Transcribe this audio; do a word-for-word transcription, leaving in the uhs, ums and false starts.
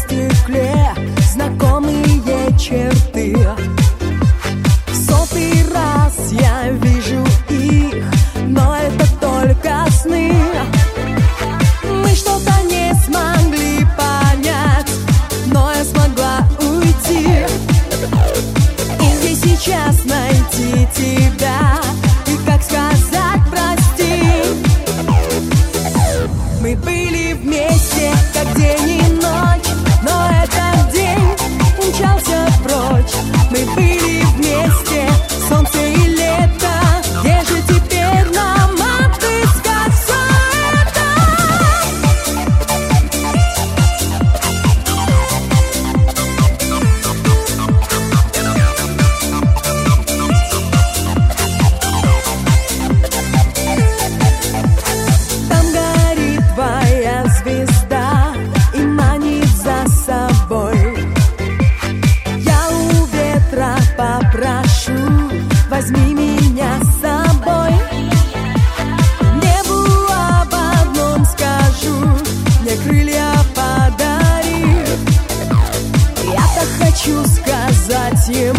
стекле знакомые черты. В сотый раз я вижу их, но это только сны. Мы что-то не смогли понять, но я смогла уйти. И здесь сейчас найти тебя, и как сказать прости. Мы были вместе, как день и ночь, но этот день умчался прочь. Мы были вместе, солнце и лето. Где же теперь нам отыскать все это? Там горит твоя звезда и манит за собой. Я у ветра попрошу, возьми меня с собой. Небу об одном скажу, мне крылья подари. Я так хочу сказать ему.